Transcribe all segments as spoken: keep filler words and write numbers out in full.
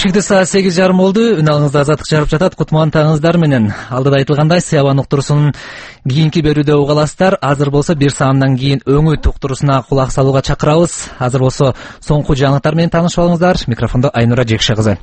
Бишкекте саат сегиз жарым болду. Үн алыңызда Азаттык жарып жатат. Кутман таңыңыздар менен. Алдыда айтылгандай, Сыябан уктурусунун кийинки берүүдө угуп аласыздар. Азыр болсо бир саамдан кийин өңүт уктурусуна кулак салууга чакырабыз. Азыр болсо соңку жаңылыктар менен таанышып алыңыздар. Микрофондо Айнура Жекше кызы.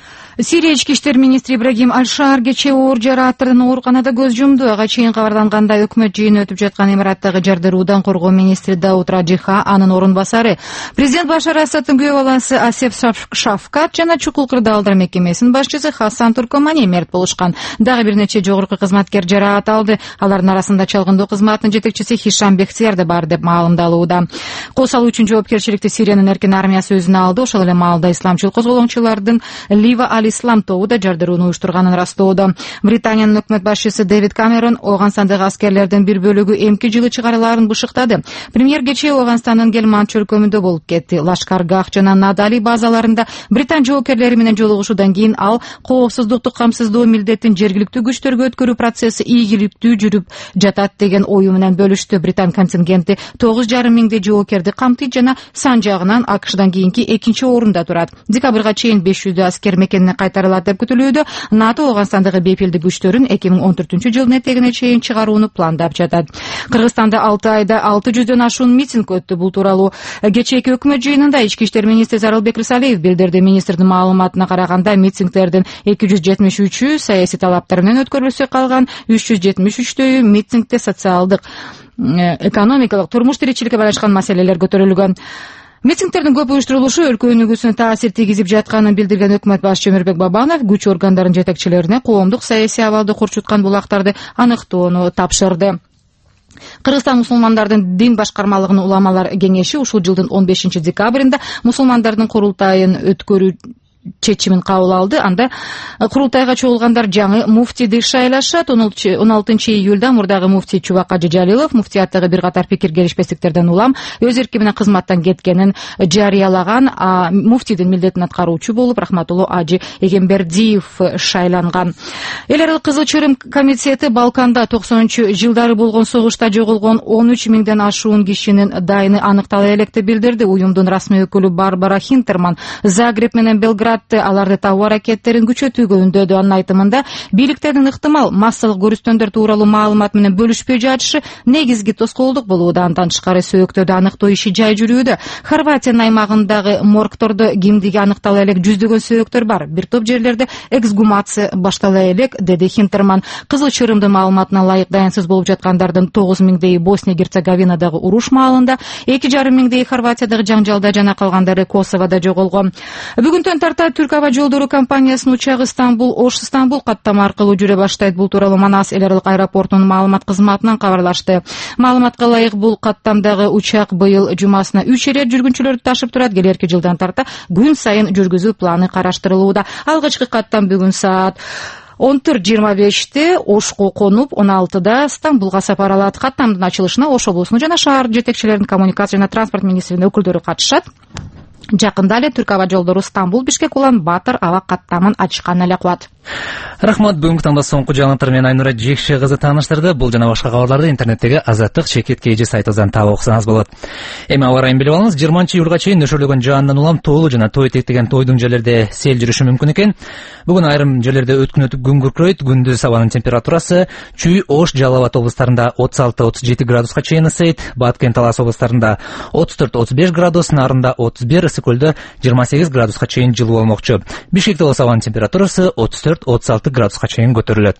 Сирия ички иштер министри Ибрагим Аль-Шаар кечээ оор жарааттардан ооруканада көз жумду. Ага чейин кабарлангандай, өкмөт жыйыны өтүп жаткан Эмираттагы жардыруудан коргоо министри Дауд Раджиха, анын орун басары, президент Башар Асадтын күйөө баласы Асеф Шафкат жана чукул кырдаалдар мекемесинин башчысы Хасан Туркомани мерт болушкан. Дагы бир нече жогорку кызматкер жараат алды. Алардын арасында чалгындоо кызматынын жетекчиси Хишам Бехтияр да бар деп маалымдалууда. Кол салуу үчүн жоопкерчиликти Сириянын эркин армиясы өзүнө алды. Ошол эле маалда исламчыл козголоңчулардын Лива Ислам тобу да жардырууну уюштурганын растоодо. Британиянын өкмөт башчысы Дэвид Камерон Ооганстандагы аскерлердин бир бөлүгү эмки жылы чыгарылаарын бышыктады. Премьер кечээ Ооганстандын Гелманд чөлкөмүндө болуп кетти. Лашкаргах жана Надали базаларында Британ жоокерлери менен жолугушуудан кийин ал коопсуздукту камсыздоо милдетин жергиликтүү күчтөргө өткөрүү процесси ийгиликтүү жүрүп жатат деген ою менен бөлүштү. Британ контингенти тогуз жарым миңдей жоокерди камтыйт жана сан жагынан АКШдан кийинки экинчи орунда турат. Декабрга чейин беш жүздөй аскер мекенине кайтарылат деп күтүлүүдө. НАТО Ооганстандагы бепилдик күчтөрүн эки миң он төртүнчү жылдын этегине чейин чыгарууну пландап жатат. Кыргызстанда алты айда алты жүздөн ашуун митинг өттү. Бул тууралуу кечээки өкмөт жыйынында ички иштер министри Зарылбек Рысалиев билдирди. Министрдин маалыматына караганда, митингдердин эки жүз жетимиш үчү саясий талаптар менен өткөрүлсө, калган үч жүз жетимиш үчтөйү митингде социалдык, экономикалык, турмуш тиричиликке байланышкан маселелер көтөрүлгөн. Митингдердин көп уюштурулушу өлкө өнүгүүсүнө таасир тийгизип жатканын билдирген өкмөт башчысы Өмүрбек Бабанов күч органдарынын жетекчилерине коомдук саясий абалды курчуткан булактарды аныктоону тапшырды. Кыргызстан мусулмандардын дин башкармалыгынын уламалар кеңеши ушул жылдын он бешинчи декабрында мусулмандардын курултайын өткөрүү чечимин кабыл алды. Анда курултайга чогулгандар жаңы муфтийди шайлашат. он алтынчы июлда мурдагы муфтий Чубакажы Жалилов муфтияттагы бир катар пикир келишпестиктерден улам өз эрки менен кызматтан кеткенин жарыялаган. А муфтийдин милдетин аткаруучу болуп Рахматулло Ажи Эгембердиев шайланган. Эл аралык Кызыл Чырым комитети Балканда токсонунчу жылдары болгон согушта жоголгон он үч миңден ашуун кишинин дайыны аныктала электи билдирди. Уюмдун расмий өкүлү Барбара Хинтерман Загреб менен Белград аларды табуу аракеттерин күчөтүүгө үндөдү. Анын айтымында, бийликтердин ыктымал массалык көрүстөндөр тууралуу маалымат менен бөлүшпөй жатышы негизги тоскоолдук болууда. Андан тышкары сөөктөрдү аныктоо иши жай жүрүүдө. Хорватиянын аймагындагы моргтордо кимдиги аныктала элек жүздөгөн сөөктөр бар. Бир топ жерлерде эксгумация баштала элек, деди Хинтерман. Кызыл Чырымдын маалыматына ылайык даянсыз болуп жаткандардын тогуз миңдеи Босния Герцеговинадагы уруш маалында, эки жарым миңдеи Хорватиядагы жаңжалда жана калгандары Косоводо жоголгон. Бүгүндөн тарта Түрк аба жолдору компаниясынын учагы Стамбул Ош Стамбул каттама аркылуу жүрө баштайт. Бул тууралуу Манас эл аралык аэропортунун маалымат кызматынан кабарлашты. Маалыматка ылайык, бул каттамдагы учак быйыл жумасына үч ирет жүргүнчүлөрдү ташып турат. Келерки жылдан тарта күн сайын жүргүзүү планы караштырылууда. Алгачкы каттам бүгүн саат он төрт жыйырма беште Ошко конуп, он алтыда Стамбулга сапар алат. Каттамдын ачылышына Ош облусунун жана шаар жетекчилеринин, коммуникация жана транспорт министринин өкүлдөрү катышат. Жакында эле Түрк аба жолдору Стамбул Бишкек Улан Батыр аба каттамын ачкан эле кылат. Рахмат. Бүгүнкү таңда соңку жаңылыктар менен Айнура Жекше кызы тааныштырды. Бул жана башка кабарларды интернеттеги Азаттык чекит кж сайтыбыздан таап окусаңыз болот. Эми аба ырайын билип алыңыз. жыйырманчы июлга чейин нөшөрлөгөн жаандан улам тоолуу жана той тектеген тойдуң жерлерде сел жүрүшү мүмкүн экен. Бүгүн айрым жерлерде өткүн өтүп күн күркүрөйт. Күндүз абанын температурасы Чүй, Ош, Жалал Абад облустарында отуз алты отуз жети градуска чейин ысыйт. Баткен, Талас облустарында отуз төрт отуз беш градус, Нарында отуз бир, Ысык көлдө жыйырма сегиз градуска чейин жылуу болмокчу. Бишкекте болсо абанын температурасы отуз төрт отуз алты градуска чейин көтөрүлөт.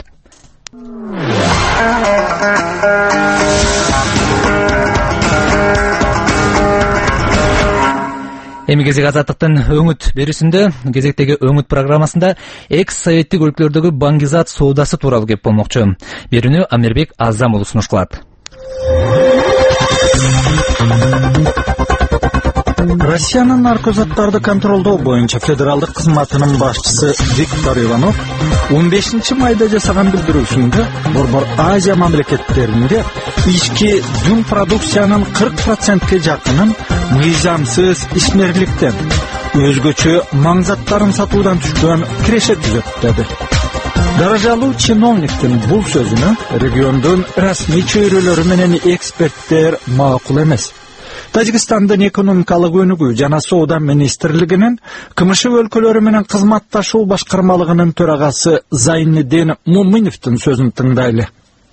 Эми кезек Азаттыктын өңүт берүүсүндө, кезектеги өңүт программасында экс советтик өлкөлөрдөгү баңгизат соодасы тууралуу кеп болмокчу. Берүүнү Амирбек Азам уулу сунуш кылат. Россиянын наркозаттарды контролдоо боюнча федералдык кызматынын башчысы Виктор Иванов он бешинчи майда жасаган билдирүүсүндө Борбор Азия мамлекеттеринде ички дүң продукциянын кырк процентке жакынын мыйзамсыз ишмерликтен, өзгөчө маңзаттарын сатуудан түшкөн киреше түзөт деди. Даражалуу чиновниктин бул сөзүнө региондун расмий чөйрөлөрү менен эксперттер макул эмес. Тажикстандын экономикалык өнүгүү жана соода министрлигинин КМШ өлкөлөрү менен кызматташуу башкармалыгынын төрагасы Зайниддин Муминовдун сөзүн тыңдайлы.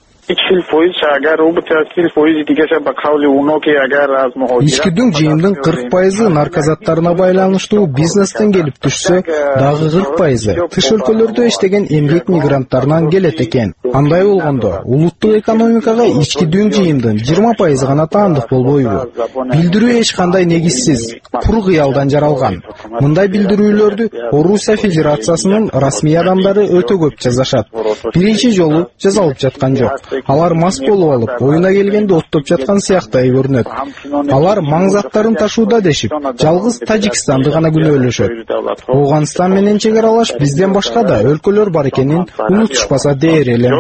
Ички дүң жыйымдын кырк пайызы наркозаттарына байланыштуу бизнестен келип түшсө, дагы кырк пайызы тыш өлкөлөрдө иштеген эмгек мигранттарынан келет экен. Андай болгондо, улуттук экономикага ички дүң жыйымдын жыйырма пайызы гана таандык болбойбу? Билдирүү эч кандай негизсиз, кур кыялдан жаралган. Мындай билдирүүлөрдү Орусия Федерациясынын расмий адамдары өтө көп жазашат. Биринчи жолу жазалып жаткан жок. Алар мас болуп алып, оюна келгенде оттоп жаткан сыяктай көрүнөт. Алар маңзаттарын ташууда дешип, жалгыз Тажикстанды гана күнөөлөшөт. Ауганстан менен чек аралаш бизден башка да өлкөлөр бар экенин унутушпаса дээр элем.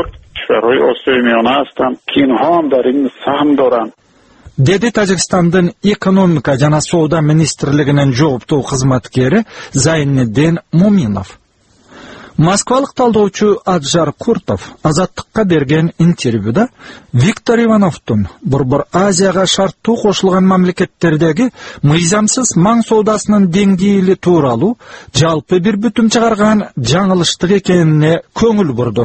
Деди Тажикстандын экономика жана соода министрлигинин жооптуу кызматкери Зайниддин Муминов. Москвалык талдоочу Аджар Куртов Азаттыкка берген интервьюда Виктор Ивановдун Борбор Азияга шарттуу кошулган мамлекеттердеги мыйзамсыз маң соодасынын деңгээли тууралуу жалпы бир бүтүм чыгарган жаңылыштык экенине көңүл бурду.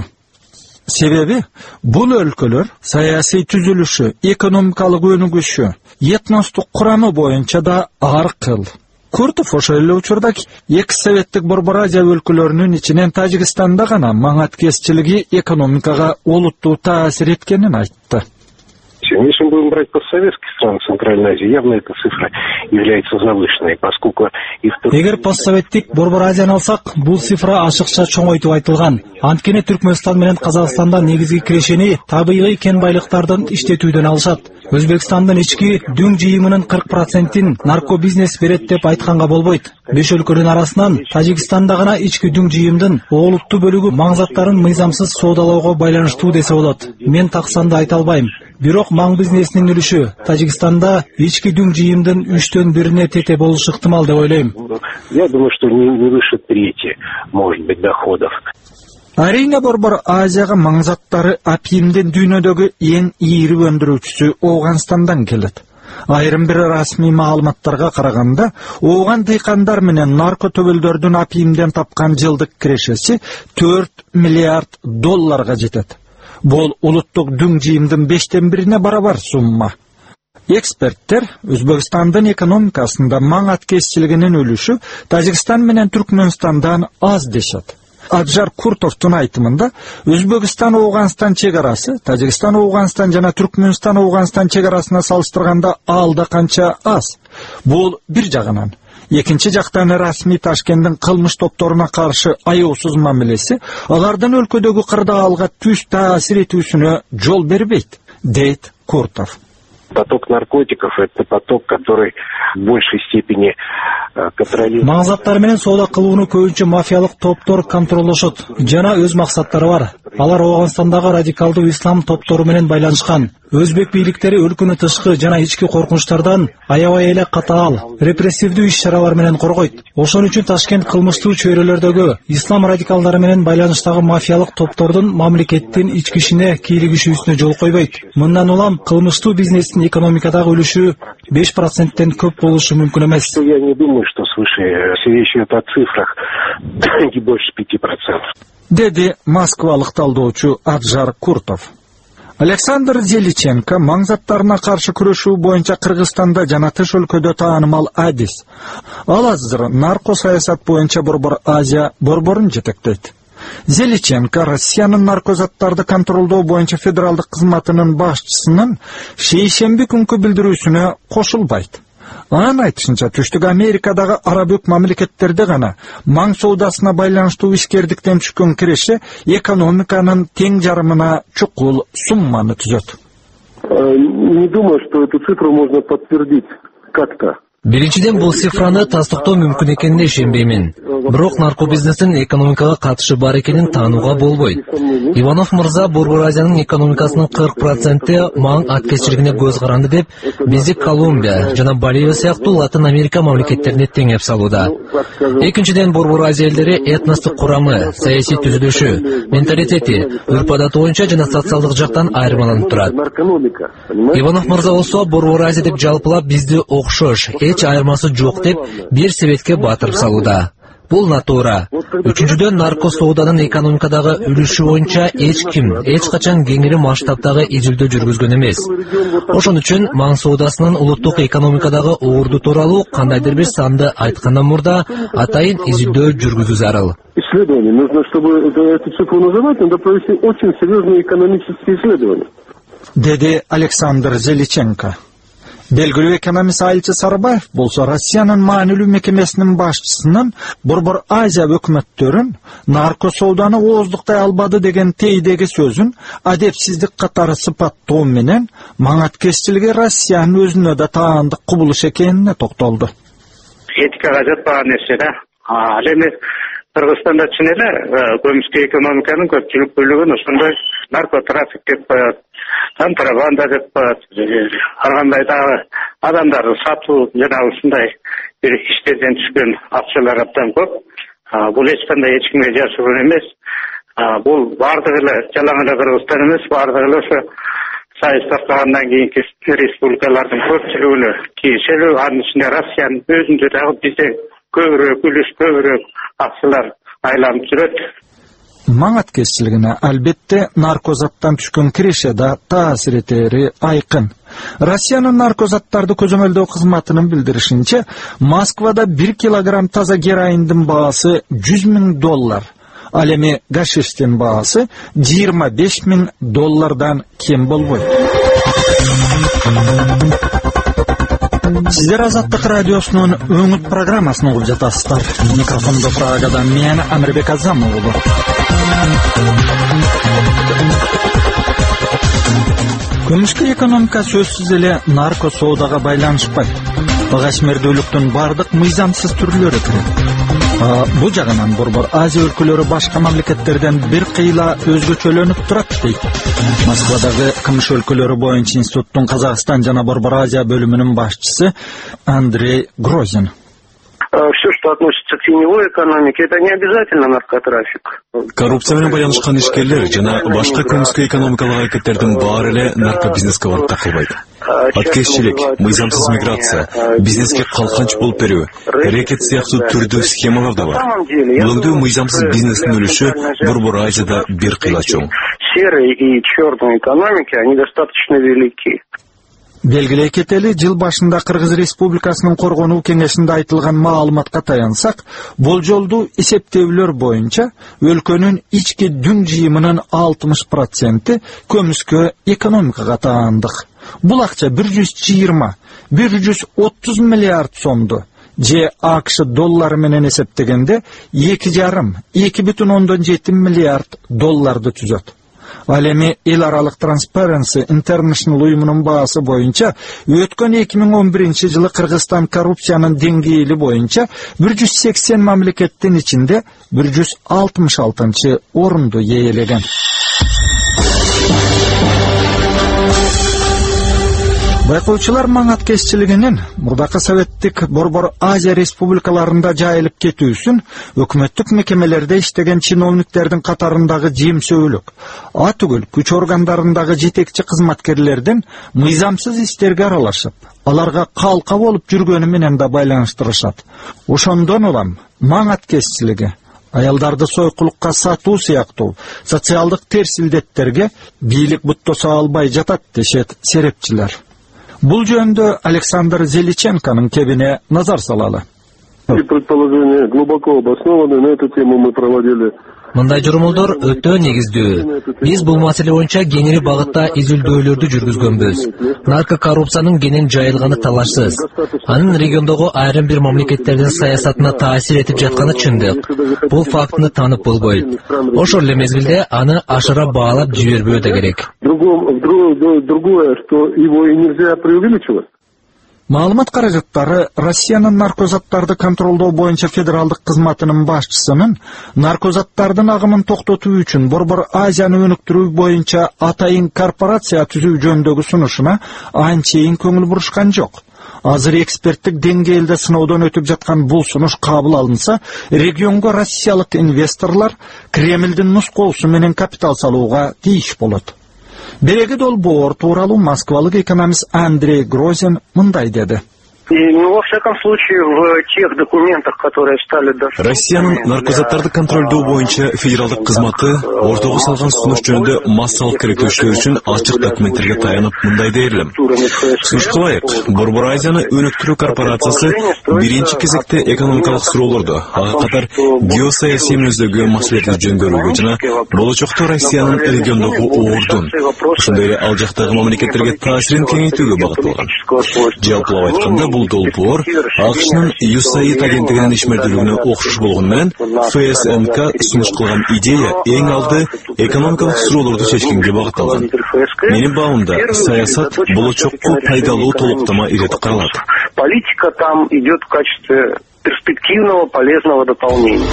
Себеби бул өлкөлөр саясий түзүлүшү, экономикалык өнүгүшү, этностук курамы боюнча да ар кыл. Куртов ошол эле учурда эки советтик Борбор Азия өлкөлөрүнүн ичинен Тажикстанда гана маңаткесчилиги экономикага олуттуу таасир эткенин айтты. Если мы будем брать постсоветские страны Центральной Азии, явно эта цифра является завышенной, поскольку и в Турции... Эгер постсоветтик Борбор Азияны алсак, бул цифра ашыкча чоңойтуп айтылган. Анткени Түркмөнстан менен Казакстанда негизги кирешени табигый кен байлыктардын иштетүүдөн алышат. Өзбекстандын ички дүң жыйымынын кырк процентин наркобизнес берет деп айтканга болбойт. Беш өлкөнүн арасынан Тажикстанда гана ички дүң жыйымдын олуттуу бөлүгү маңзаттарын мыйзамсыз соодалоого байланыштуу десе болот. Мен таксанды айта албайм. Бирок маң бизнесинин үлүшү Тажикстанда ички дүң жыйымдын үчтөн бирине тете болушу ыктымал деп ойлойм. Я думаю, что не выше трети, может быть, доходов. Арийне Борбор Азияга маңзаттары апиимдин дүйнөдөгү эң ийри өндүрүүчүсү Ауганстандан келет. Айрым бир расмий маалыматтарга караганда, Ауган дыйкандар менен нарко төбөлдөрдүн апиимден тапкан жылдык кирешеси төрт миллиард долларга жетет. Бул улуттук дүң жыйымдын бештен бирине барабар сумма. Эксперттер Өзбекстандын экономикасында маң аткезчилигинин үлүшү Тажикстан менен Түркмөнстандан аз дешет. Аджар Куртовдун айтымында Өзбекстан Ауганстан чек арасы Тажикстан Ауганстан жана Түркмөнстан Ауганстан чек арасына салыштырганда алда канча аз. Бул бир жагынан. Экинчи жактан расмий Ташкенттин кылмыш топторуна каршы аяусуз мамилеси алардын өлкөдөгү кырдаалга түз таасир этүүсүнө жол бербейт, дейт Куртов. Поток наркотиков – это поток, который в большей степени контролирует. Маңзаттар менен соода кылууну көбүнчө мафиялык топтор контролдошот. Жана өз максаттары бар. Алар Ауганстандагы радикалдуу ислам топтору менен байланышкан. Өзбек бийликтери өлкөнү тышкы жана ички коркунучтардан аябай эле катаал, репрессивдүү иш-чаралар менен коргойт. Ошон үчүн Ташкент кылмыштуу чөйрөлөрдөгү ислам радикалдары менен байланыштагы мафиялык топтордун мамлекеттин ички ишине кийлигишүүсүнө жол койбойт. Мындан улам кылмыштуу бизнестин экономикадагы үлүшү беш проценттен көп болушу мүмкүн эмес. Я не думаю, что свыше речь идет о цифрах не больше пяти процентов. Деди москвалык талдоочу Аджар Куртов. Александр Зеличенко маңзаттарына каршы күрөшүү боюнча Кыргызстанда жана тыш өлкөдө таанымал адис. Ал азыр нарко саясат боюнча Борбор Азия борборун жетектейт. Зеличенко Россиянын наркозаттарды контролдоо боюнча федералдык кызматынын башчысынын шейшемби күнкү билдирүүсүнө кошулбайт. Анын айтышынча Түштүк Америкадагы арабөк мамлекеттерде гана маң соодасына байланыштуу ишкердиктен түшкөн киреше экономиканын тең жарымына чукул сумманы түзөт. Не думаю, что эту цифру можно подтвердить как-то. Биринчиден, бул цифраны тастыктоо мүмкүн экенине ишенбеймин. Бирок наркобизнестин экономикага катышы бар экенин таанууга болбойт. Иванов мырза Борбор Азиянын экономикасынын кырк проценти маң аткезчилигине көз каранды деп, бизди Колумбия жана Боливия сыяктуу Латын Америка мамлекеттерине теңеп салууда. Экинчиден, Борбор Азия элдери этностук курамы, саясий түзүлүшү, менталитети, үрп-адаты боюнча жана социалдык жактан айырмаланып турат. Иванов мырза болсо Борбор Азия деп жалпылап бизди окшош, эч айырмасы жок деп бир себетке батырып салууда. Бул натура. Үчүнчүдөн, нарко сооданын экономикадагы үлүшү боюнча эч ким, эч качан кеңири масштабтагы изилдөө жүргүзгөн эмес. Ошон үчүн маң соодасынын улуттук экономикадагы оорду тууралуу кандайдыр бир санды айткандан мурда атайын изилдөө жүргүзүү зарыл. Исследование. Нужно, чтобы эту цифру называть, надо провести очень серьезные экономические исследования. Деди Александр Зеличенко. Белгилүү экономист Айылчы Сарыбаев болсо Россиянын маанилүү мекемесинин башчысынын Борбор Азия өкмөттөрүн нарко сооданы ооздуктай албады деген тейдеги сөзүн адепсиздик катары сыпаттоо менен маңаткеччилиги Россиянын өзүнө да таандык кубулуш экенине токтолду. Этикага жатпаган нерсе да. Ал эми Кыргызстанда чын эле көмүскө экономиканын көпчүлүк бөлүгүн ошондой наркотрафик деп коет, контрабанда деп коет, ар кандай дагы адамдарды сатуу жана ушундай бир иштерден түшкөн акчалар абдан көп. Бул эч кандай эч кимге жашыруун эмес. Бул бардыгы эле жалаң эле Кыргызстан эмес, бардыгы эле ошо сайыс таркагандан кийинки республикалардын көпчүлүгүнө тиешелүү, анын ичинде Россиянын өзүндө дагы бизден көбүрөөк үлүш, көбүрөөк акчалар айланып жүрөт. Маңаткеччилигине албетте наркозаттан түшкөн киреше да таасир этери айкын. Россиянын наркозаттарды көзөмөлдөө кызматынын билдиришинче, Москвада бир килограмм таза героиндин баасы жүз миң доллар. Ал эми гашиштин баасы жыйырма беш миң доллардан кем болбойт. Сиздер Азаттык радиосунун өңүт программасын угуп жатасыздар. Микрофондо Прагадан мен Амирбек Азамов уулу. Көмүскө экономика сөзсүз эле нарко соодага байланышпайт. Багашмердүүлүктүн бардык мыйзамсыз түрлөрү кирет. Бул жагынан Борбор Азия өлкөлөрү башка мамлекеттерден бир кыйла өзгөчөлөнүп турат дейт. Москвадагы кымыш өлкөлөрү боюнча институттун Казакстан жана Борбор Азия бөлүмүнүн башчысы Андрей Грозин. Все, что относится к теневой экономике, это не обязательно наркотрафик. Коррупция менен байланышкан ишкерлер жана башка көмүскө экономикалык аракеттердин баары эле наркобизнеске барып такылбайт. Аткезчилик, мыйзамсыз миграция, бизнеске калканч болуп берүү, рекет сыяктуу түрдүү схемалар да бар. Булуңдуу мыйзамсыз бизнестин үлүшү Борбор Азияда бир кыйла чоң. Серые и черные экономики, они достаточно велики. Белгилей кетели, жыл башында Кыргыз Республикасынын Коргонуу кеңешинде айтылган маалыматка таянсак, болжолдуу эсептөөлөр боюнча өлкөнүн ички дүң жыйымынын алтымыш проценти көмүскө экономикага таандык. Бул акча бир жүз жыйырма — бир жүз отуз миллиард сомду же АКШ доллары менен эсептегенде эки жарым — эки бүтүн ондон жети миллиард долларды түзөт. Ал эми эл аралык Transparency International уюмунун баасы боюнча өткөн эки миң он биринчи жылы Кыргызстан коррупциянын деңгээли боюнча бир жүз сексен мамлекеттин ичинде бир жүз алтымыш алтынчы орунду ээлеген. Байкоочулар маңаткеччилигинин мурдакы советтик Борбор Азия республикаларында жайылып кетүүсүн өкмөттүк мекемелерде иштеген чиновниктердин катарындагы жемсөөлүк, а түгүл күч органдарындагы жетекчи кызматкерлердин мыйзамсыз иштерге аралашып, аларга калка болуп жүргөнү менен да байланыштырышат. Ошондон улам маңаткеччилиги аялдарды сойкулукка сатуу сыяктуу социалдык терс илдеттерге бийлик буттоса албай жатат дешет серепчилер. Бул жөнүндө Александр Зеличенконун кебине назар салалы. Предположения глубоко обоснованы, на эту тему мы проводили. Мындай журумулдор өтө негиздүү. Биз бул маселе боюнча кеңири багытта изилдөөлөрдү жүргүзгөнбүз. Нарко коррупциянын кенен жайылганы талашсыз. Анын региондогу айрым бир мамлекеттердин саясатына таасир этип жатканы чындык. Бул фактыны таанып болбойт. Ошол эле мезгилде аны ашыра баалап жибербөө да керек. Другое, что его и нельзя преувеличивать. Маалымат каражаттары Россиянын наркозаттарды контролдоо боюнча федералдык кызматынын башчысынын наркозаттардын агымын токтотуу үчүн Борбор Азияны өнүктүрүү боюнча атайын корпорация түзүү жөнүндөгү сунушуна анчейин көңүл бурушкан жок. Азыр эксперттик деңгээлде сыноодон өтүп жаткан бул сунуш кабыл алынса, регионго россиялык инвесторлор Кремлдин нускоосу менен капитал салууга тийиш болот. Береги долбоор тууралуу москвалык экономист Андрей Грозин мындай деди. Ну, во всяком случае, в тех документах, которые стали доступны... Россиянын наркозаттарды контролдоо боюнча федералдык кызматы ортого салган сунуш жөнүндө массалык керектөөчүлөр үчүн ачык документтерге таянып мындай дээрлим. Сунушка ылайык, Борбор Азияны өнүктүрүү корпорациясы биринчи кезекте экономикалык суроолорду, ага катар геосаясий мүнөздөгү маселелерди жөнгөрүүгө жана болочокто Россиянын региондогу ордун, ошондой эле ал жактагы мамлекеттерге таасирин кеңейтүүгө багытталган. Жалпылап айтканда, бул долбоор АКШнын ю эс эй ай агенттигинин ишмердүүлүгүнө окшош болгону менен эф эс эн ка сунуш кылган идея эң алды экономикалык суроолорду чечкенге багытталган. Менин баамымда, саясат болочокко пайдалуу толуктама иретип каралат. Политика там идет в качестве перспективного, полезного дополнения.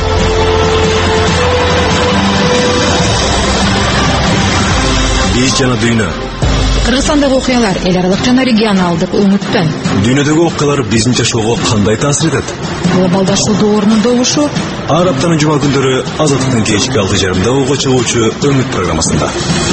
Биз жана дүйнө. Кыргызстандагы окуялар эл аралык жана регионалдык өнүктөн. Дүйнөдөгү окуялар биздин жашоого кандай таасир этет? Глобалдашуу доорунун добушу. Ар аптанын жума күндөрү Азаттыктын кечки алты жарымда ого чыгуучу Өмүт программасында.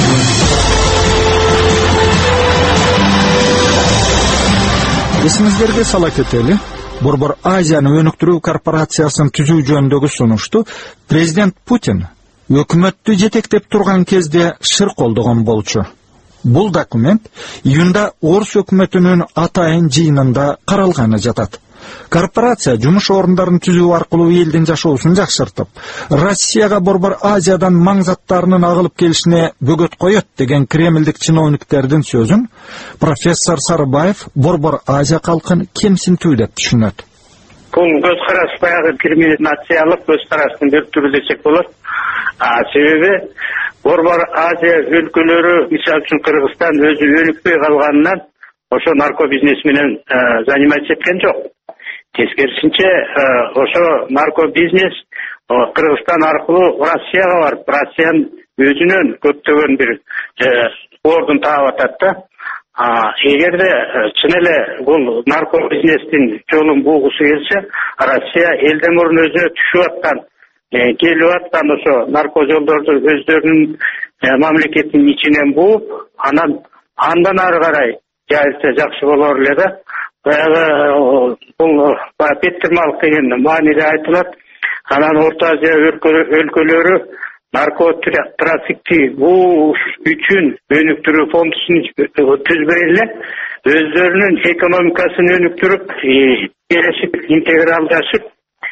Эсиңиздерге сала кетели, Борбор Азияны өнүктүрүү корпорациясын түзүү жөнүндөгү сунушту президент Путин өкмөттү жетектеп турган кезде шыр колдогон болчу. Бул документ июнда Орус өкмөтүнүн атайын жыйынында каралганы жатат. Корпорация жумуш орундарын түзүү аркылуу элдин жашоосун жакшыртып, Россияга Борбор Азиядан маң заттарынын агылып келишине бөгөт коет деген кремлдик чиновниктердин сөзүн профессор Сарыбаев Борбор Азия калкын кемсинтүү деп түшүнөт. Бул көз караш баягы криминалдык көз караштын бир түрү десек болот. Себеби Борбор Азия өлкөлөрү, мисалы үчүн Кыргызстан өзү өнүкпөй калганынан ошо нарко бизнес менен заниматься эткен жок. Тескерисинче, ошо нарко бизнес Кыргызстан аркылуу Россияга барып, Россиянын өзүнөн көптөгөн бир ордун таап атат да. Эгерде чын эле бул нарко бизнестин жолун бугусу келсе, Россия элден мурун өзүнө түшүп аткан келип аткан ошо нарко жолдорду өздөрүнүн мамлекетинин ичинен бууп, анан андан ары карай жайылса жакшы болор эле да. Баягы бул Петтермалык деген мааниде айтылат. Анан Орто Азия өлкөлөрү нарко трафикти буу үчүн өнүктүрүү фондусун түзбөй эле өздөрүнүн экономикасын өнүктүрүп, келешип интегралдашып,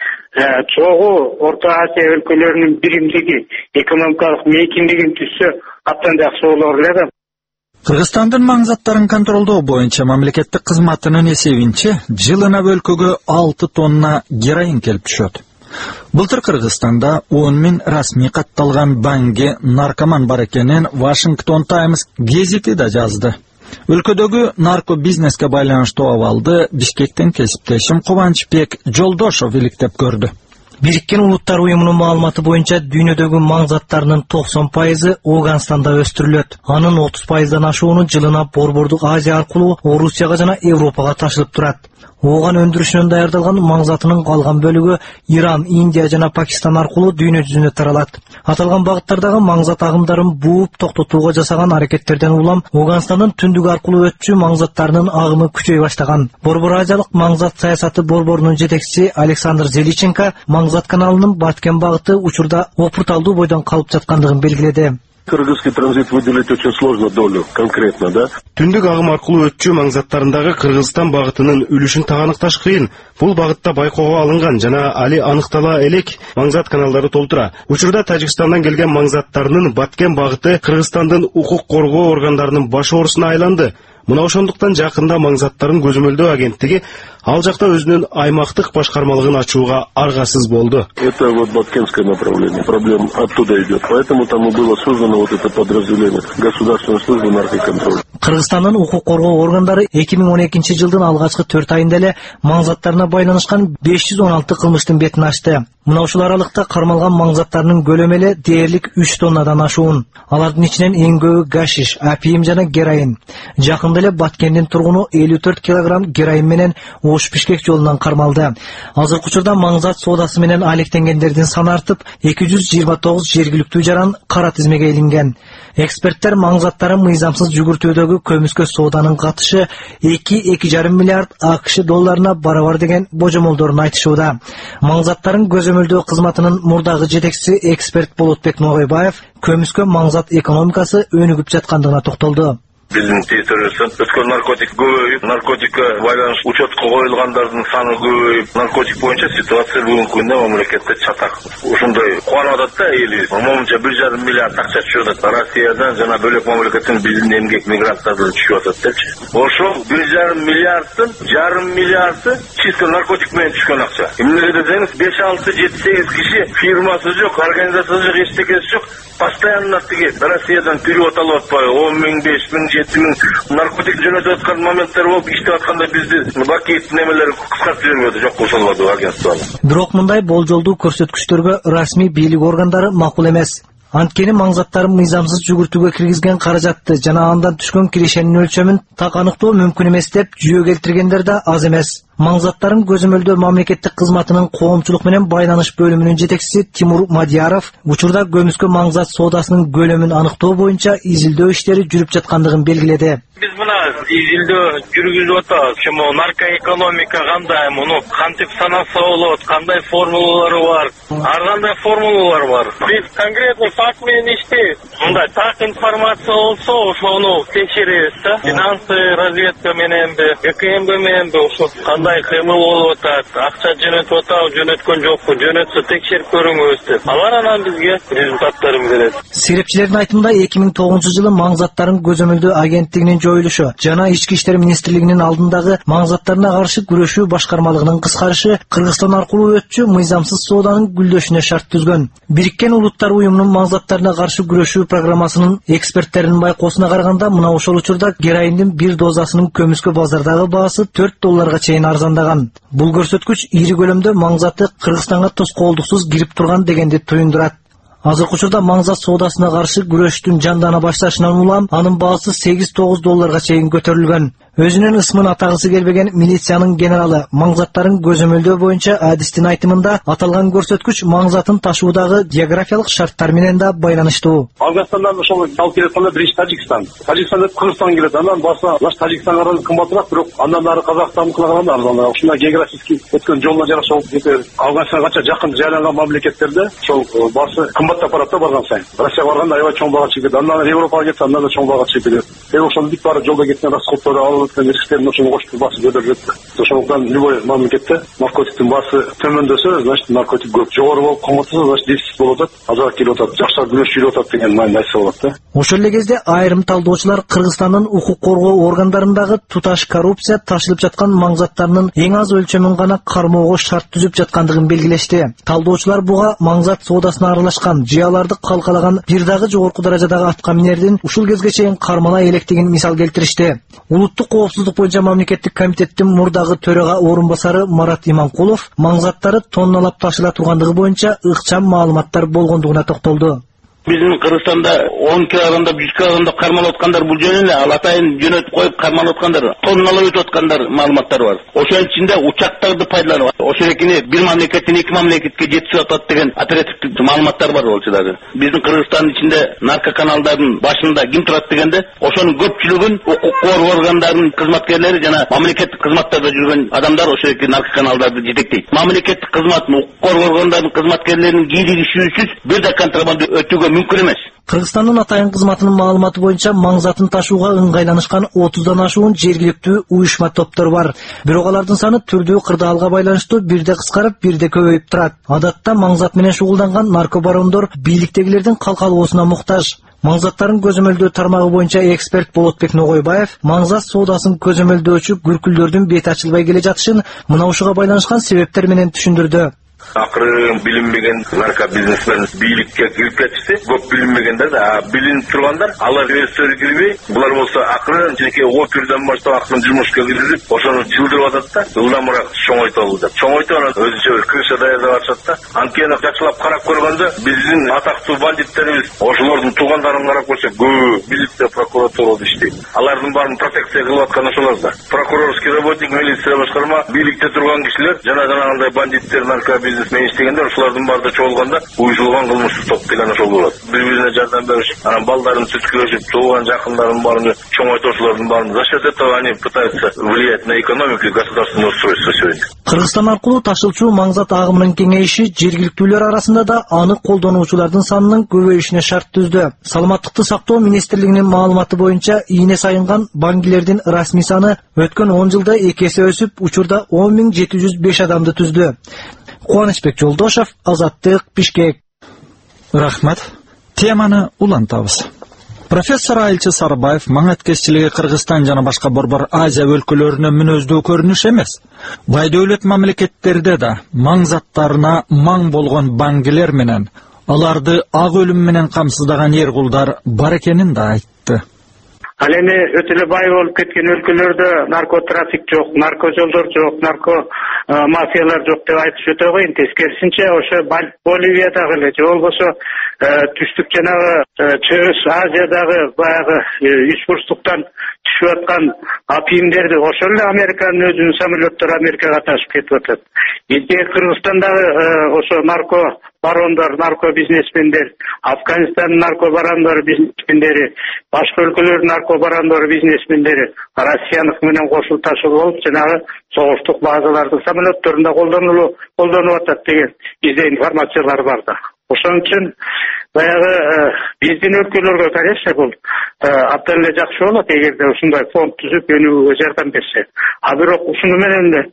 чогуу Орто Азия өлкөлөрүнүн биримдиги, экономикалык мейкиндигин түзсө абдан жакшы болор эле да. Кыргызстандын маң заттарын контролдоо боюнча мамлекеттик кызматынын эсебинче жылына өлкөгө алты тонна героин келип түшөт. Былтыр Кыргызстанда он миң расмий катталган банги наркоман бар экенин Washington Times гезити да жазды. Өлкөдөгү нарко бизнеске байланыштуу абалды Бишкектен кесиптешим Кубанычбек Жолдошов иликтеп көрдү. Бириккен Улуттар уюмунун маалыматы боюнча дүйнөдөгү маң заттарынын токсон пайызы Афганистанда өстүрүлөт. Анын отуз пайыздан ашууну жылына Борбордук Азия аркылуу Орусияга жана Европага ташылып турат. Ооган өндүрүшүнөн даярдалган маң затынын калган бөлүгү Иран, Индия жана Пакистан аркылуу дүйнө жүзүнө таралат. Аталган багыттардагы маң зат агымдарын бууп токтотууга жасаган аракеттерден улам Афганистандын түндүгү аркылуу өтчү маң заттарынын агымы күчөй баштаган. Борбор Азиялык маң зат саясаты борборунун жетекчиси Александр Зеличенко маң зат каналынын баткен багыты учурда опурталдуу бойдон калып жаткандыгын белгиледи. Кыргызский транзит выделить очень сложно долю конкретно, да? Түндүк агым аркылуу өтчү маң заттарындагы Кыргызстан багытынын үлүшүн таганыкташ кыйын. Бул багытта байкоого алынган жана али аныктала элек маң зат каналдары толтура. Учурда Тажикстандан келген маң заттарынын баткен багыты Кыргызстандын укук коргоо органдарынын баш оорусуна айланды. Мына ошондуктан жакында маң заттарын көзөмөлдөө агенттиги ал жакта өзүнүн аймактык башкармалыгын ачууга аргасыз болду. Это вот баткенское направление, проблема оттуда идет. Поэтому там и было создано вот это подразделение Государственной службы наркоконтроля. Кыргызстандын укук коргоо органдары эки миң он экинчи жылдын алгачкы төрт айында эле маңзаттарына байланышкан беш жүз он алты кылмыштын бетин ачты. Мына ушул аралыкта кармалган маңзаттарынын көлөмү эле дээрлик үч тоннадан ашуун. Алардын ичинен эң көбү гашиш, апиим жана героин. Жакында эле Баткендин тургуну элүү төрт килограмм героин менен Ош-Бишкек жолунан кармалды. Азыркы учурда маңзат соодасы менен алектенгендердин саны артып, эки жүз жыйырма тогуз жергиликтүү жаран кара тизмеге илинген. Эксперттер маңзаттарын мыйзамсыз жүгүртүүдөгү көмүскө сооданын катышы эки эки жарым миллиард АКШ долларына барабар деген божомолдорун айтышууда. Маңзаттарын көзөмөлдөө кызматынын мурдагы жетекчиси эксперт Болотбек Ногойбаев көмүскө маңзат экономикасы өнүгүп жаткандыгына токтолду. Биздин территориясын өткөн наркотик көбөйүп, наркотикке байланыштуу учетко коюлгандардын саны көбөйүп, наркотик боюнча ситуация бүгүнкү күндө мамлекетте чатак. Ушундай кубанып атат да элибиз. Момунча бир жарым миллиард акча түшүп атат. Россиядан жана бөлөк мамлекеттен биздин эмгек мигранттардан түшүп атат депчи. Ошол бир жарым миллиарддын жарым миллиарды чисто наркотик менен түшкөн акча. Эмнеге десеңиз беш алты жети сегиз киши фирмасы жок, организациясы жок, эчтекеси жок. Постоянно тиги Россиядан перевод алып атпайбы? он миң, беш миң, жети миң наркотик жөнөтүп аткан моменттер болуп, иштеп атканда бизди бакет немелери кыскартып жибербеди, жок кылышылбады агентствону. Бирок мындай болжолдуу көрсөткүчтөргө расмий бийлик органдары макул эмес. Анткени маңзаттарын мыйзамсыз жүгүртүүгө киргизген каражатты жана андан түшкөн кирешенин өлчөмүн так аныктоо мүмкүн эмес деп жүйө келтиргендер да аз эмес. Маңзаттарын көзөмөлдөө мамлекеттик кызматынын коомчулук менен байланыш бөлүмүнүн жетекчиси Тимур Мадияров учурда көмүскө маңзат соодасынын көлөмүн аныктоо боюнча изилдөө иштери жүрүп жаткандыгын белгиледи. Биз мына изилдөө жүргүзүп атабыз. Чомо наркоэкономика кандай, муну кантип санаса болот, кандай формулалары бар, ар кандай формулалар бар. Биз конкретный факт менен иштейбиз. Мындай так информация болсо, ошону текшеребиз да. Финансы разведка мененби, ЭКМБ мененби ошо кандай кыймыл болуп атат, акча жөнөтүп атабы, жөнөткөн жокпу, жөнөтсө текшерип көрүңүз деп. Алар анан бизге результаттарын берет. Серепчилердин айтымында эки миң тогузунчу жылы маңзаттарын көзөмөлдөө агенттигинин жоюлушу жана ички иштер министрлигинин алдындагы маңзаттарына каршы күрөшүү башкармалыгынын кыскарышы Кыргызстан аркылуу өтчү мыйзамсыз сооданын гүлдөшүнө шарт түзгөн. Бириккен Улуттар уюмунун маңзаттарына каршы күрөшүү программасынын эксперттеринин байкоосуна караганда, мына ошол учурда героиндин бир дозасынын көмүскө базардагы баасы төрт долларга чейин арзандаган. Бул көрсөткүч ири көлөмдө маңзаты Кыргызстанга тоскоолдуксуз кирип турган дегенди туюндурат. Азыркы учурда маңзат соодасына каршы күрөштүн жандана башташынан улам анын баасы сегиз тогуз долларга чейин көтөрүлгөн. Өзүнүн ысмын атагысы келбеген милициянын генералы маңзаттарын көзөмөлдөө боюнча адистин айтымында аталган көрсөткүч маңзатын ташуудагы географиялык шарттар менен да байланыштуу. Афганистандан ошол алып келетканда биринчи Тажикстан. Тажикстандан Кыргызстан келет, андан башка баш Тажикстанга караганда кымбатыраак, бирок андан ары Казакстандыкына караганда арзаныраак. Ушундай географический өткөн жолуна жараша болуп кетет. Афганистанга канча жакын жайланган мамлекеттерде ошол баасы кымбаттап барат барган сайын. Россияга барганда аябай чоң бага чыгып кетет. Андан Европага кетсе андан да чоң бага чыгып кетет. Эми ошону бүт баары жолдо кеткен расходторду алып рисктерин ошону кошуп баасы көтөрүп жатты. Ошондуктан любой мамлекетте наркотиктин баасы төмөндөсө, значит наркотик көп. Жогору болуп калмаса, значит дефицит болуп атат, азыраак келип атат, жакшыраак күрөш жүрүп атат деген маанайда айтса болот да. Ошол эле кезде айрым талдоочулар Кыргызстандын укук коргоо органдарындагы туташ коррупция ташылып жаткан маңзаттарынын эң аз өлчөмүн гана кармоого шарт түзүп жаткандыгын белгилешти. Талдоочулар буга маңзат соодасына аралашкан, жыяларды калкалаган бир дагы жогорку даражадагы аткаминердин ушул кезге чейин кармала электигин мисал келтиришти. Улуттук коопсуздук боюнча мамлекеттик комитеттин мурдагы төрага орун басары Марат Иманкулов маңзаттары тонналап ташыла тургандыгы боюнча ыкчам маалыматтар болгондугуна токтолду. Биздин Кыргызстанда он килограммда, жүз килограммда кармалып аткандар бул жөн эле, ал атайын жөнөтүп коюп кармалып аткандар, тонналап өтүп аткандар маалыматтар бар. Ошонун ичинде учактарды пайдаланып, ошол экини бир мамлекеттен эки мамлекетке жеткизип атат деген оперативдик маалыматтар бар болчу дагы. Биздин Кыргызстандын ичинде наркоканалдардын башында ким турат дегенде, ошонун көпчүлүгүн укук коргоо органдарынын кызматкерлери жана мамлекеттик кызматтарда жүргөн адамдар ошол эки наркоканалдарды жетектейт. Мамлекеттик кызматтын укук коргоо органдарынын кызматкерлеринин кийлигишүүсүз бир да контрабанда өтүүгө мүмкүн эмес. Кыргызстандын атайын кызматынын маалыматы боюнча маңзатын ташууга ыңгайланышкан отуздан ашуун жергиликтүү уюшма топтор бар. Бирок алардын саны түрдүү кырдаалга байланыштуу бирде кыскарып, бирде көбөйүп турат. Адатта маңзат менен шугулданган наркобарондор бийликтегилердин калкалоосуна муктаж. Маңзаттарын көзөмөлдөө тармагы боюнча эксперт Болотбек Ногойбаев маңзат соодасын көзөмөлдөөчү күркүлдөрдүн бети ачылбай келе жатышын мына ушуга байланышкан себептер менен түшүндүрдү. Акырын билинбеген нарко бизнесмен бийликке кирип кетишти. Көп билинбегендер да, билинип тургандар, алар өздөрү кирбей, булар болсо акырын жеке опирден баштап акырын жумушка киргизип, ошону жылдырып атат да, ылдамыраак чоңойтолду деп. Чоңойтуп анан өзүнчө бир крыша даярдап атышат да. Анткени жакшылап карап көргөндө биздин атактуу бандиттерибиз, ошолордун туугандарын карап көрсөк, көп милиция, прокуратура иштейт. Алардын баарын протекция кылып аткан ошолор да. Прокурорский работник, милиция башкарма, бийликте турган кишилер жана жанагындай бандиттер, нарко бизнесмен иштегендер, ошолордун баарында чогулганда уюшулган кылмыштуу топ деген ошол болот. Бири-бирине жардам беришип, анан балдарын сүткүлөшүп, тууган жакындарын баарын чоңойтуп, ошолордун баарын за счет этого они пытаются влиять на экономику и государственное устройство сегодня. Кыргызстан аркылуу ташылчу маңзат агымынын кеңейиши жергиликтүүлөр арасында да аны колдонуучулардын санынын көбөйүшүнө шарт түздү. Саламаттыкты сактоо министрлигинин маалыматы боюнча ийне сайынган баңгилердин расмий саны өткөн он жылда эки эсе өсүп, учурда он миң жети жүз беш адамды түздү. Кубанычбек Жолдошов, Азаттык, Бишкек. Рахмат. Теманы улантабыз. Профессор Айылчы Сарыбаев маңаткеччилиги Кыргызстан жана башка борбор Азия өлкөлөрүнө мүнөздүү көрүнүш эмес. Бай дөлөт мамлекеттерде да маңзаттарына маң болгон баңгилер менен аларды ак өлүм менен камсыздаган эр кулдар бар экенин да айтты. Ал эми өтө эле бай болуп кеткен өлкөлөрдө наркотрафик жок, нарко жолдор жок, нарко мафиялар жок деп айтыш өтө кыйын. Тескерисинче ошо Боливиядагы эле же болбосо түштүк жанагы Чыгыш Азиядагы баягы үч бурчтуктан түшүп аткан апиимдерди ошол эле Американын өзүнүн самолеттери Америкага ташып кетип атат. Бизде Кыргызстандагы ошо нарко барондор, нарко бизнесмендер, Афганистандын нарко барондор бизнесмендери, башка өлкөлөрдүн нарко барондор бизнесмендери Россияныкы менен кошулуп ташылып алып, жанагы согуштук базалардын самолеттеринде колдонулуп колдонуп атат деген бизде информациялар бар да. Ошон үчүн баягы биздин өлкөлөргө, конечно, бул абдан эле жакшы болот эгерде ушундай фонд түзүп өнүгүүгө жардам берсе. А бирок ушуну менен эле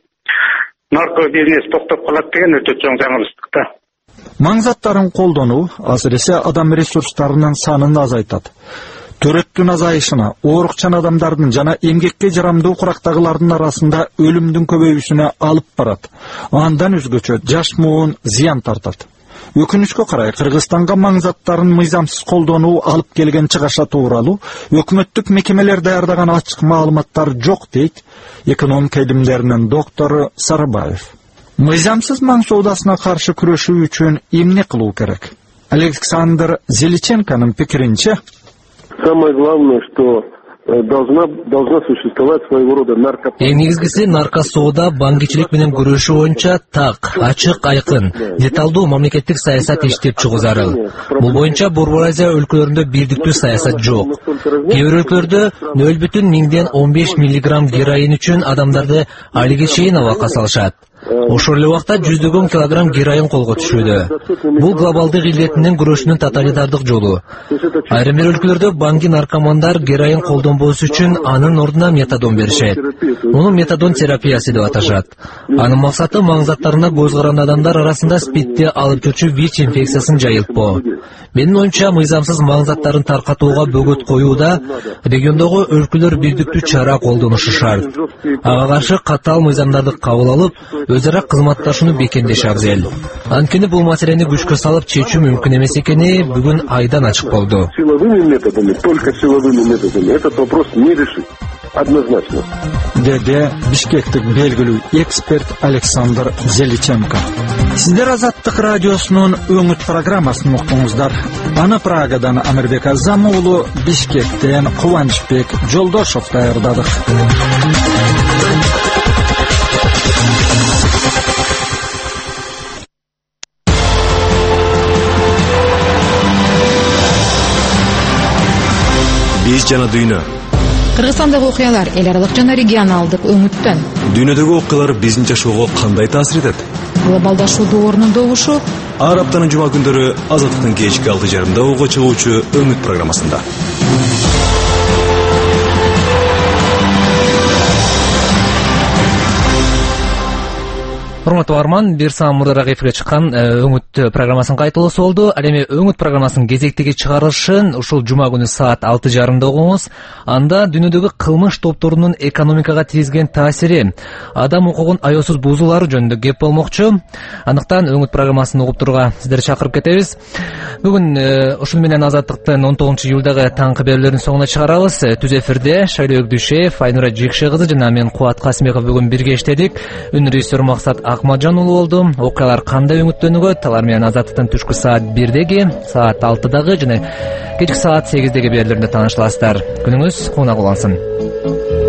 нарко бизнес токтоп калат деген өтө чоң жаңылыштык да. Маңзаттарын колдонуу асыресе адам ресурстарынын санын азайтат. Төрөттүн азайышына, оорукчан адамдардын жана эмгекке жарамдуу курактагылардын арасында өлүмдүн көбөйүүсүнө алып барат. Андан өзгөчө жаш муун зыян тартат. Өкүнүчкө карай Кыргызстанга маңзаттарын мыйзамсыз колдонуу алып келген чыгаша тууралуу өкмөттүк мекемелер даярдаган ачык маалыматтар жок дейт экономика илимдеринин доктору Сарыбаев. Мыйзамсыз маң соодасына каршы күрөшүү үчүн эмне кылуу керек? Александр Зеличенконун пикиринче, самое главное, что должна должна существовать своего рода нарко. Эң негизгиси нарко соода баңгичилик менен күрөшүү боюнча так, ачык, айкын, деталдуу мамлекеттик саясат иштеп чыгуу зарыл. Бул боюнча Борбор Азия өлкөлөрүндө бирдиктүү саясат жок. Кээ бир өлкөлөрдө нөл бүтүн миңден он беш миллиграмм героин үчүн адамдарды алиге чейин абакка салышат. Ошол эле убакта жүздөгөн килограмм героин колго түшүүдө. Бул глобалдык илдетинин күрөшүнүн тоталитардык жолу. Айрым бир өлкөлөрдө баңги наркомандар героин колдонбоосу үчүн анын ордуна метадон беришет. Муну метадон терапиясы деп аташат. Анын максаты маңзаттарына көз каранды адамдар арасында спидти алып жүрчү ВИЧ инфекциясын жайылтпоо. Менин оюмча, мыйзамсыз маңзаттарын таркатууга бөгөт коюуда региондогу өлкөлөр бирдиктүү чара колдонушу шарт. Ага каршы катаал мыйзамдарды кабыл алып, өзара кызматташууну бекемдеш абзел. Анткени бул маселени күчкө салып чечүү мүмкүн эмес экени бүгүн айдан ачык болду. Силовыми методами, только силовыми методами этот вопрос не решить. Однозначно. Деде Бишкектик белгилүү эксперт Александр Зеличенко. Сиздер Азаттык радиосунун өңүт программасын уктуңуздар. Аны Прагадан Амирбек Азам уулу, Бишкектен Кубанычбек Жолдошов даярдадык. Биз жана дүйнө. Кыргызстандагы окуялар эл аралык жана регионалдык өңүттөн. Дүйнөдөгү окуялар биздин жашоого кандай таасир этет? Глобалдашуу доорунун добушу. Ар аптанын жума күндөрү Азаттыктын кечки алты жарымда ого чыгуучу өңүт программасында. урматтуу барман, бир саат мурдараак эфирге чыккан Өңүт программасынын кайталоосу болду. Ал эми Өңүт программасынын кезектеги чыгарылышын ушул жума күнү саат алты жарымда угуңуз. Анда дүйнөдөгү кылмыш топторунун экономикага тийгизген таасири, адам укугун аяосуз бузуулары жөнүндө кеп болмокчу. Андыктан Өңүт программасын угуп турууга сиздерди чакырып кетебиз. Бүгүн ушун менен Азаттыктын он тогузунчу июлдагы таңкы берүүлөрүнүн соңуна чыгарабыз. Түз эфирде Шайлоо Өкдүшев, Айнура Жекше кызы жана мен Кубат Касымбеков бүгүн бирге иштедик. Үн режиссер Максат Акмаджан уулу болду. Окуялар кандай өңүттөнүгөт, алар менен Азаттыктын түшкү саат бирдеги, саат алтыдагы жана кечки саат сегиздеги берүүлөрүндө тааныша аласыздар. Күнүңүз кууна улансын.